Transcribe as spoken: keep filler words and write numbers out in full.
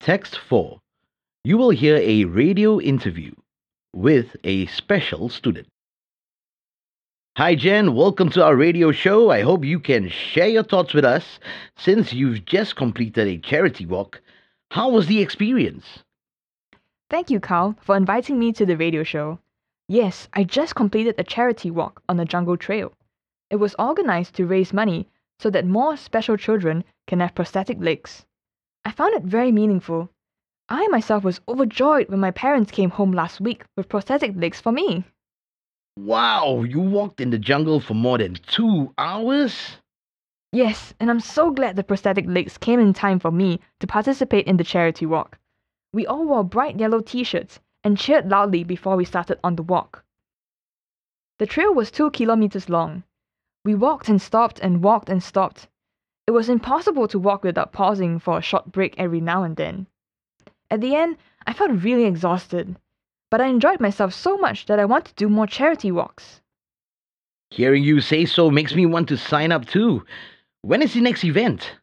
Text four. You will hear a radio interview with a special student. Hi, Jen. Welcome to our radio show. I hope you can share your thoughts with us since you've just completed a charity walk. How was the experience? Thank you, Carl, for inviting me to the radio show. Yes, I just completed a charity walk on the jungle trail. It was organized to raise money so that more special children can have prosthetic legs. I found it very meaningful. I myself was overjoyed when my parents came home last week with prosthetic legs for me. Wow, you walked in the jungle for more than two hours? Yes, and I'm so glad the prosthetic legs came in time for me to participate in the charity walk. We all wore bright yellow t-shirts and cheered loudly before we started on the walk. The trail was two kilometers long. We walked and stopped and walked and stopped. It was impossible to walk without pausing for a short break every now and then. At the end, I felt really exhausted, but I enjoyed myself so much that I want to do more charity walks. Hearing you say so makes me want to sign up too. When is the next event?